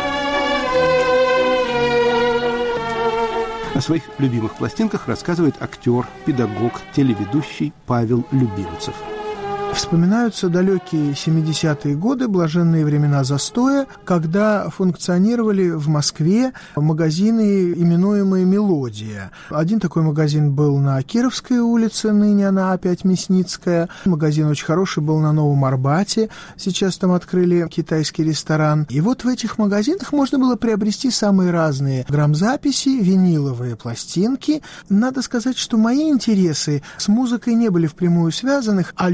О своих любимых пластинках рассказывает актер, педагог, телеведущий Павел Любимцев. Вспоминаются далекие семидесятые годы, блаженные времена застоя, когда функционировали в Москве магазины, именуемые «Мелодия». Один такой магазин был на Кировской улице, ныне она опять Мясницкая. Магазин очень хороший был на Новом Арбате, сейчас там открыли китайский ресторан. И вот в этих магазинах можно было приобрести самые разные грамзаписи, виниловые пластинки. Надо сказать, что мои интересы с музыкой не были впрямую связаны, а любил я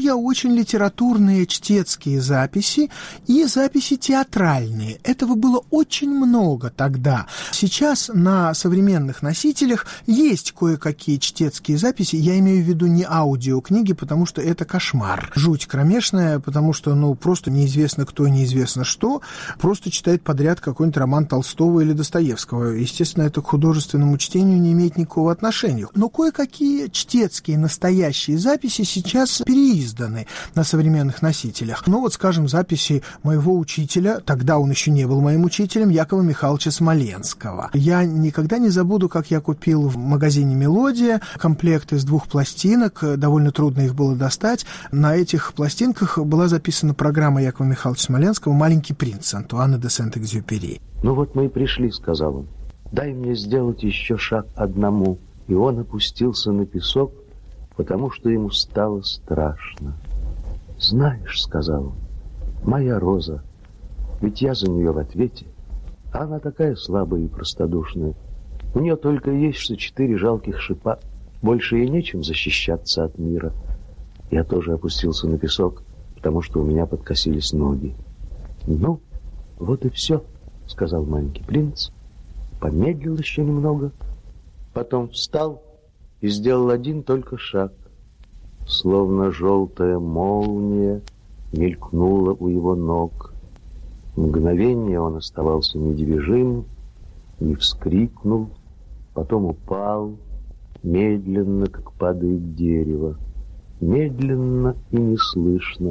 я очень литературные чтецкие записи и записи театральные. Этого было очень много тогда. Сейчас на современных носителях есть кое-какие чтецкие записи. Я имею в виду не аудиокниги, потому что это кошмар. Жуть кромешная, потому что, ну, просто неизвестно кто, неизвестно что. Просто читает подряд какой-нибудь роман Толстого или Достоевского. Естественно, это к художественному чтению не имеет никакого отношения. Но кое-какие чтецкие настоящие записи сейчас переизданы на современных носителях. Ну, вот, скажем, записи моего учителя, тогда он еще не был моим учителем, Якова Михайловича Смоленского. Я никогда не забуду, как я купил в магазине «Мелодия» комплект из двух пластинок, довольно трудно их было достать. На этих пластинках была записана программа Якова Михайловича Смоленского «Маленький принц» Антуана де Сент-Экзюпери. «Ну вот мы и пришли», — сказал он. «Дай мне сделать еще шаг одному». И он опустился на песок, потому что ему стало страшно. «Знаешь, — сказал он, — моя Роза, ведь я за нее в ответе. Она такая слабая и простодушная. У нее только есть что четыре жалких шипа. Больше ей нечем защищаться от мира». Я тоже опустился на песок, потому что у меня подкосились ноги. «Ну, вот и все», — сказал маленький принц. Помедлил еще немного, потом встал и сделал один только шаг. Словно желтая молния мелькнула у его ног. Мгновение он оставался недвижим, не вскрикнул, потом упал, медленно, как падает дерево, медленно и неслышно.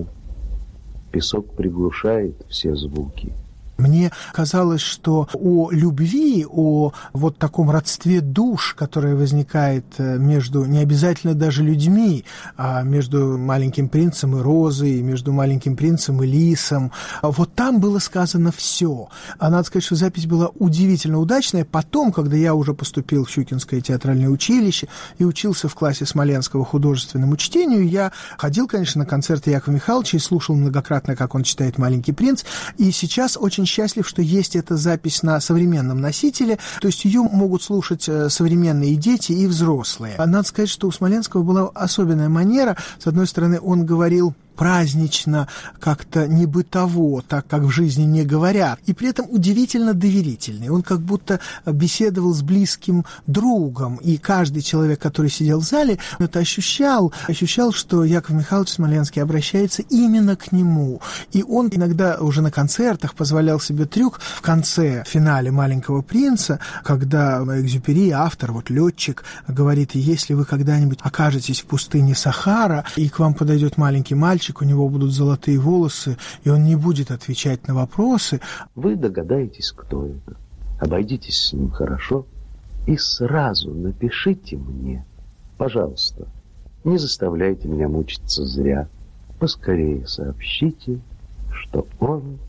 Песок приглушает все звуки. Мне казалось, что о любви, о вот таком родстве душ, которое возникает между, не обязательно даже людьми, а между маленьким принцем и Розой, между маленьким принцем и Лисом, вот там было сказано все. А надо сказать, что запись была удивительно удачная. Потом, когда я уже поступил в Щукинское театральное училище и учился в классе Смоленского художественному чтению, я ходил, конечно, на концерты Якова Михайловича и слушал многократно, как он читает «Маленький принц». И сейчас очень счастлив, что есть эта запись на современном носителе, то есть ее могут слушать современные дети и взрослые. Надо сказать, что у Смоленского была особенная манера. С одной стороны, он говорил празднично, как-то не бытово, так как в жизни не говорят, и при этом удивительно доверительный. Он как будто беседовал с близким другом, и каждый человек, который сидел в зале, это ощущал, ощущал, что Яков Михайлович Смоленский обращается именно к нему. И он иногда уже на концертах позволял себе трюк в конце, в финале «Маленького принца», когда Экзюпери, автор, вот летчик, говорит: если вы когда-нибудь окажетесь в пустыне Сахара, и к вам подойдет маленький мальчик, у него будут золотые волосы, и он не будет отвечать на вопросы. Вы догадаетесь, кто это. Обойдитесь с ним хорошо и сразу напишите мне. Пожалуйста, не заставляйте меня мучиться зря. Поскорее сообщите, что он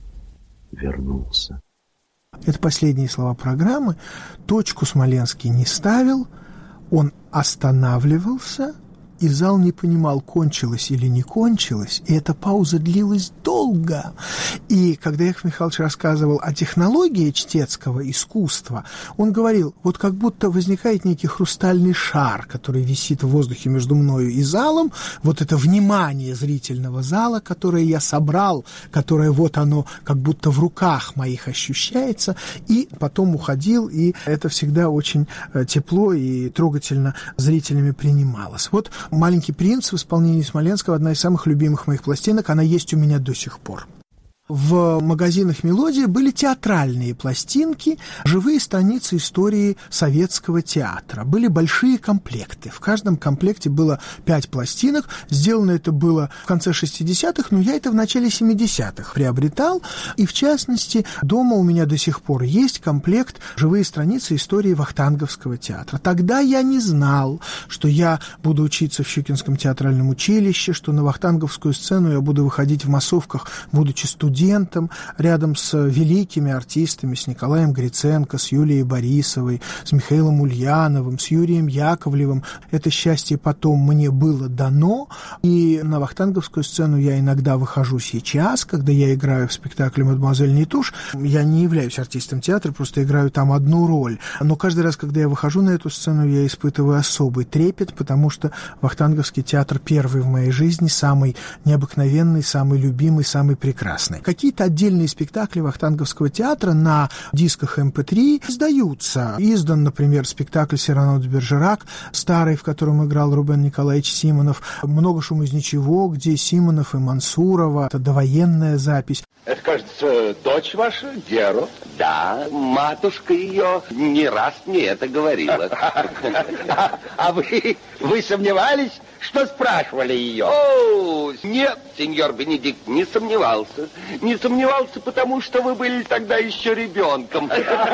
вернулся. Это последние слова программы. Точку Смоленский не ставил, он останавливался, и зал не понимал, кончилось или не кончилось, и эта пауза длилась долго. И когда Яков Михайлович рассказывал о технологии чтецкого искусства, он говорил, вот как будто возникает некий хрустальный шар, который висит в воздухе между мною и залом, вот это внимание зрительного зала, которое я собрал, которое вот оно как будто в руках моих ощущается, и потом уходил, и это всегда очень тепло и трогательно зрителями принималось. Вот «Маленький принц» в исполнении Смоленского — одна из самых любимых моих пластинок, она есть у меня до сих пор. В магазинах «Мелодия» были театральные пластинки, живые страницы истории советского театра. Были большие комплекты. В каждом комплекте было пять пластинок. Сделано это было в конце шестидесятых, но я это в начале семидесятых приобретал. И, в частности, дома у меня до сих пор есть комплект «Живые страницы истории Вахтанговского театра». Тогда я не знал, что я буду учиться в Щукинском театральном училище, что на вахтанговскую сцену я буду выходить в массовках, будучи студентом. студентом, рядом с великими артистами, с Николаем Гриценко, с Юлией Борисовой, с Михаилом Ульяновым, с Юрием Яковлевым. Это счастье потом мне было дано, и на вахтанговскую сцену я иногда выхожу сейчас, когда я играю в спектакле «Мадемуазель Нетуш». Я не являюсь артистом театра, просто играю там одну роль. Но каждый раз, когда я выхожу на эту сцену, я испытываю особый трепет, потому что вахтанговский театр первый в моей жизни, самый необыкновенный, самый любимый, самый прекрасный. Какие-то отдельные спектакли вахтанговского театра на дисках эм пэ три издаются. Издан, например, спектакль «Сирано де Бержерак», старый, в котором играл Рубен Николаевич Симонов, «Много шума из ничего», где Симонов и Мансурова. Это довоенная запись. Это, кажется, дочь ваша, Геро? Да, матушка ее не раз мне это говорила. А вы, вы сомневались, что спрашивали ее? О, нет, сеньор Бенедикт, не сомневался. Не сомневался, потому что вы были тогда еще ребенком.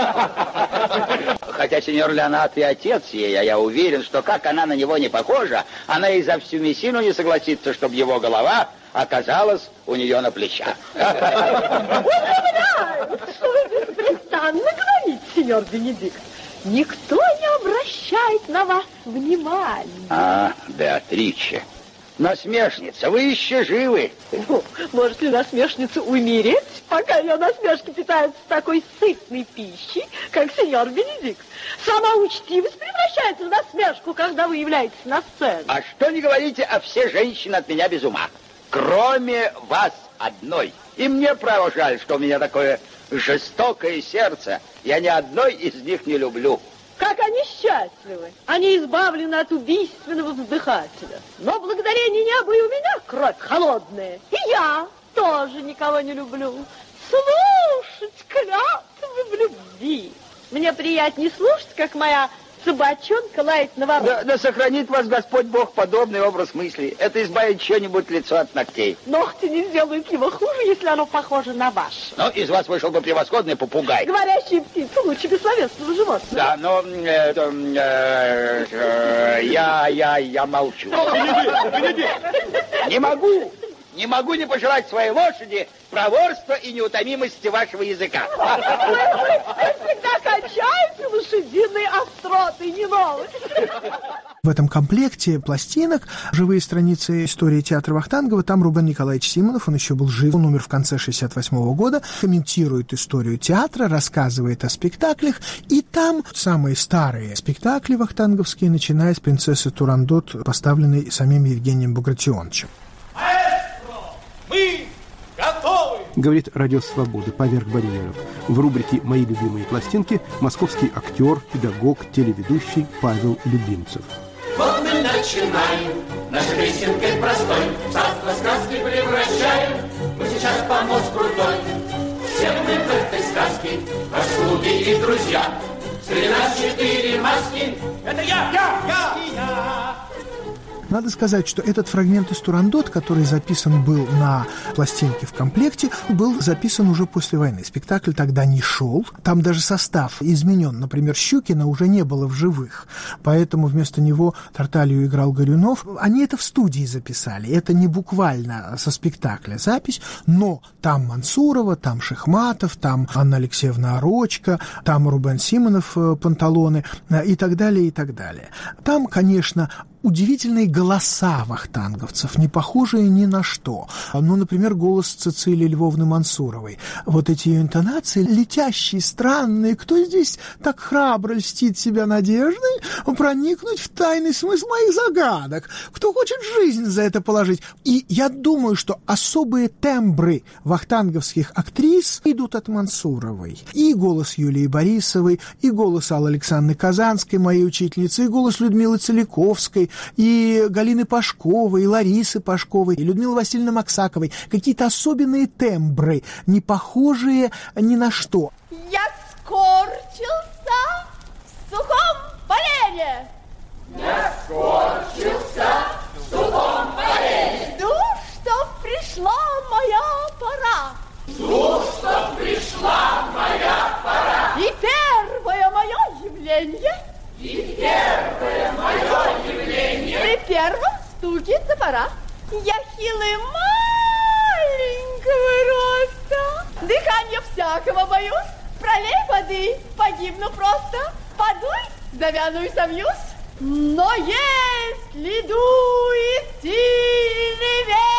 Хотя сеньор Леонард и отец ей, а я уверен, что как она на него не похожа, она и за всю Мессину не согласится, чтобы его голова оказалась у нее на плечах. Что вы беспрестанно говорите, сеньор Бенедикт? Никто не обращает на вас внимания. А, Беатриче, насмешница, вы еще живы. Ну, может ли насмешница умереть, пока ее насмешки питаются такой сытной пищей, как сеньор Бенедикт? Сама учтивость превращается в насмешку, когда вы являетесь на сцену. А что не говорите, а все женщины от меня без ума. Кроме вас одной. И мне, право, жаль, что у меня такое жестокое сердце. Я ни одной из них не люблю. Как они счастливы. Они избавлены от убийственного вздыхателя. Но благодарение небу и у меня кровь холодная. И я тоже никого не люблю. Слушать клятвы в любви. Мне приятнее слушать, как моя собачонка лает на ворот. Да, да сохранит вас Господь Бог подобный образ мысли. Это избавит чье-нибудь лицо от ногтей. Ногти не сделают его хуже, если оно похоже на ваше. Ну, из вас вышел бы превосходный попугай. Говорящая птица лучше бессловесного животного. Да, но э, э, э, я, я, я молчу. Не могу. Не могу не пожелать своей лошади проворства и неутомимости вашего языка. Вы, вы, вы всегда качаете лошадиной остротой, не новость. В этом комплекте пластинок «Живые страницы истории театра Вахтангова», там Рубен Николаевич Симонов, он еще был жив, он умер в конце шестьдесят восьмого года, комментирует историю театра, рассказывает о спектаклях, и там самые старые спектакли вахтанговские, начиная с «Принцессы Турандот», поставленной самим Евгением Багратионовичем. Мы готовы! Говорит Радио Свободы поверх барьеров. В рубрике «Мои любимые пластинки» московский актер, педагог, телеведущий Павел Любимцев. Вот мы начинаем, нашей песенкой простой, царство сказки превращаем, мы сейчас помост крутой. Все мы в этой сказке, ваши слуги и друзья, среди нас четыре маски, это я, я, я и я. Надо сказать, что этот фрагмент из «Турандот», который записан был на пластинке в комплекте, был записан уже после войны. Спектакль тогда не шел, там даже состав изменен. Например, Щукина уже не было в живых, поэтому вместо него Тарталью играл Горюнов. Они это в студии записали, это не буквально со спектакля запись, но там Мансурова, там Шихматов, там Анна Алексеевна Орочка, там Рубен Симонов «Панталоны» и так далее, и так далее. Там, конечно, удивительные голоса вахтанговцев, не похожие ни на что. Ну, например, голос Цицилии Львовны Мансуровой. Вот эти ее интонации, летящие, странные. Кто здесь так храбро льстит себя надеждой проникнуть в тайный смысл моих загадок? Кто хочет жизнь за это положить? И я думаю, что особые тембры вахтанговских актрис идут от Мансуровой. И голос Юлии Борисовой, и голос Аллы Александры Казанской, моей учительницы, и голос Людмилы Целиковской, и Галины Пашковой, и Ларисы Пашковой, и Людмилы Васильевны Максаковой. Какие-то особенные тембры, не похожие ни на что. Я скорчился в сухом полене. Я скорчился в сухом полене. Жду, что пришла моя пора. Жду, что пришла моя пора. И первое мое явление — И первое мое явление при первом стуке топора. Я хилая маленького роста, всякого боюсь. Пролей воды, погибну просто. Подуй, завяну и совьюсь. Но если дует сильный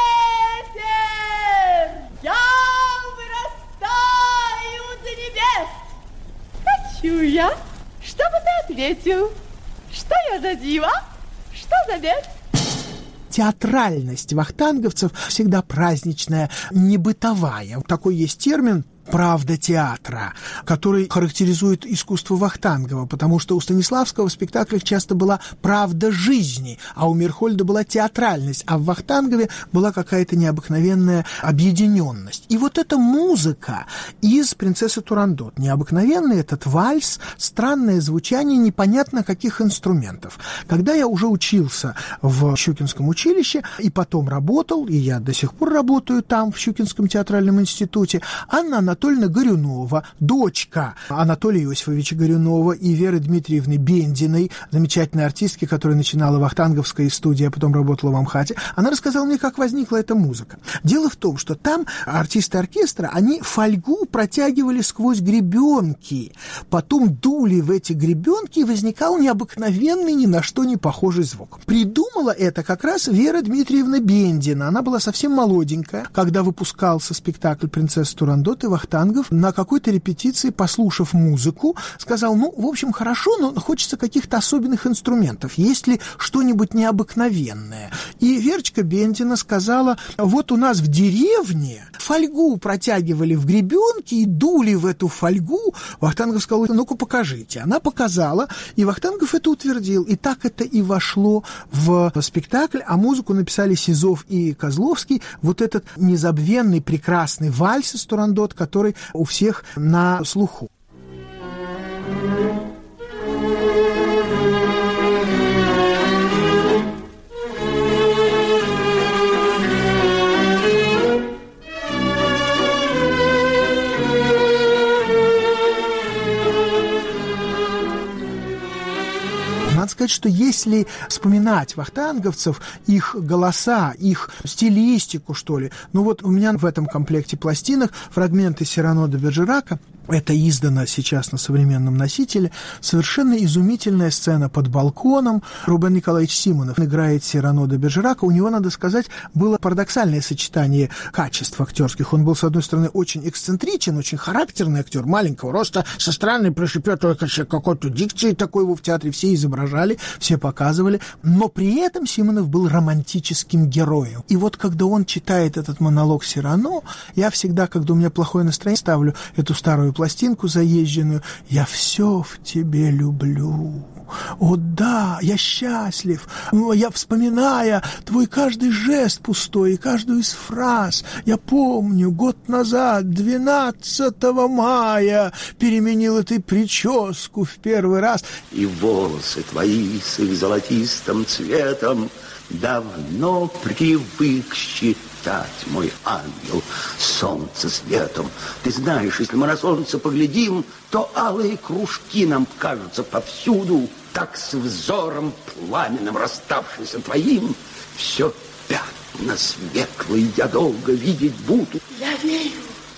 ветер, я вырастаю до небес. Хочу я, чтобы ты ответил, что я за дива, что за бес. Театральность вахтанговцев всегда праздничная, не бытовая. Такой есть термин «правда театра», который характеризует искусство Вахтангова, потому что у Станиславского в спектаклях часто была правда жизни, а у Мирхольда была театральность, а в Вахтангове была какая-то необыкновенная объединенность. И вот эта музыка из «Принцессы Турандот», необыкновенный этот вальс, странное звучание непонятно каких инструментов. Когда я уже учился в Щукинском училище и потом работал, и я до сих пор работаю там, в Щукинском театральном институте, Анна Анатольевна Анатольевна Горюнова, дочка Анатолия Иосифовича Горюнова и Веры Дмитриевны Бендиной, замечательной артистки, которая начинала вахтанговской студии, а потом работала в Амхате, она рассказала мне, как возникла эта музыка. Дело в том, что там артисты оркестра, они фольгу протягивали сквозь гребенки, потом дули в эти гребенки, и возникал необыкновенный, ни на что не похожий звук. Придумала это как раз Вера Дмитриевна Бендина. Она была совсем молоденькая, когда выпускался спектакль «Принцесса Турандот», и Вахтангов на какой-то репетиции, послушав музыку, сказал, ну, в общем, хорошо, но хочется каких-то особенных инструментов. Есть ли что-нибудь необыкновенное? И Верочка Бендина сказала, вот у нас в деревне фольгу протягивали в гребенки и дули в эту фольгу. Вахтангов сказал, ну-ка покажите. Она показала, и Вахтангов это утвердил. И так это и вошло в спектакль, а музыку написали Сизов и Козловский. Вот этот незабвенный, прекрасный вальс из Турандот, который у всех на слуху. Надо сказать, что если вспоминать вахтанговцев, их голоса, их стилистику, что ли, ну вот у меня в этом комплекте пластинок фрагменты Сирано де Бержерака, это издано сейчас на современном носителе, совершенно изумительная сцена под балконом. Рубен Николаевич Симонов играет Сирано де Бержерака. У него, надо сказать, было парадоксальное сочетание качеств актерских. Он был, с одной стороны, очень эксцентричен, очень характерный актер, маленького роста, со странной пришепетой какой-то дикцией, такой его в театре все изображали, все показывали, но при этом Симонов был романтическим героем. И вот когда он читает этот монолог Сирано, я всегда, когда у меня плохое настроение, ставлю эту старую пластинку заезженную, я все в тебе люблю. О да, я счастлив. Я, вспоминая твой каждый жест пустой и каждую из фраз, я помню, год назад, двенадцатого мая, переменила ты прическу в первый раз. И волосы твои с их золотистым цветом давно привык считать, мой ангел, солнце светом. Ты знаешь, если мы на солнце поглядим, то алые кружки нам кажутся повсюду, так с взором пламенным расставшимся твоим, все пятна светлые я долго видеть буду. Я верю.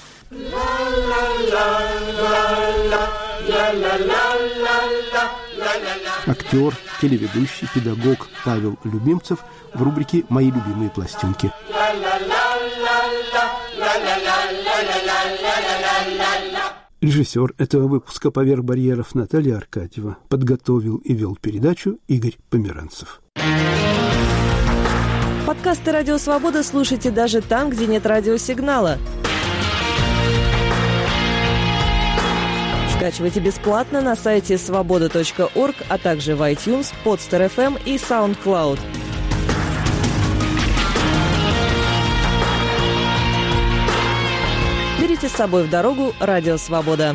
Актер, телеведущий, педагог Павел Любимцев в рубрике «Мои любимые пластинки». Режиссер этого выпуска «Поверх барьеров» Наталья Аркадьева. Подготовил и вел передачу Игорь Померанцев. Подкасты «Радио Свобода» слушайте даже там, где нет радиосигнала. Скачивайте бесплатно на сайте свобода точка орг, а также в iTunes, Podster эф эм и SoundCloud. Берите с собой в дорогу «Радио Свобода».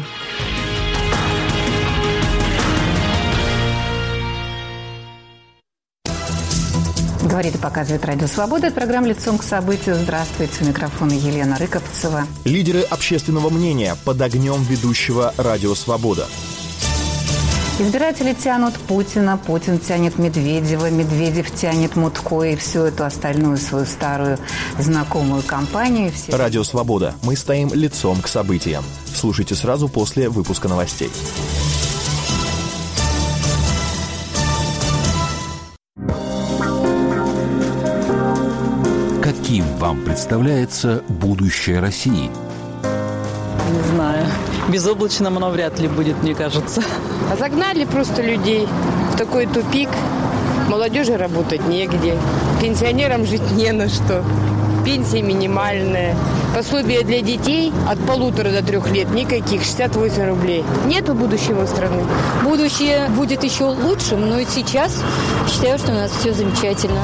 Говорит и показывает «Радио Свобода». Это программа «Лицом к событию». Здравствуйте. У микрофона Елена Рыковцева. Лидеры общественного мнения под огнем ведущего «Радио Свобода». Избиратели тянут Путина, Путин тянет Медведева, Медведев тянет Мутко и всю эту остальную свою старую знакомую компанию. Все... Радио «Свобода». Мы стоим лицом к событиям. Слушайте сразу после выпуска новостей. Каким вам представляется будущее России? Не знаю. Безоблачным оно вряд ли будет, мне кажется. А загнали просто людей в такой тупик. Молодежи работать негде. Пенсионерам жить не на что. Пенсия минимальная. Пособие для детей от полутора до трех лет никаких, шестьдесят восемь рублей. Нету будущего страны. Будущее будет еще лучшим, но и сейчас считаю, что у нас все замечательно.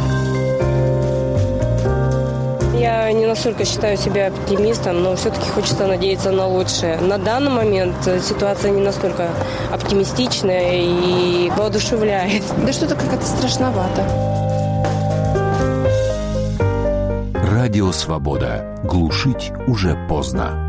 Я не настолько считаю себя оптимистом, но все-таки хочется надеяться на лучшее. На данный момент ситуация не настолько оптимистичная и воодушевляет. Да что-то как-то страшновато. Радио «Свобода». Глушить уже поздно.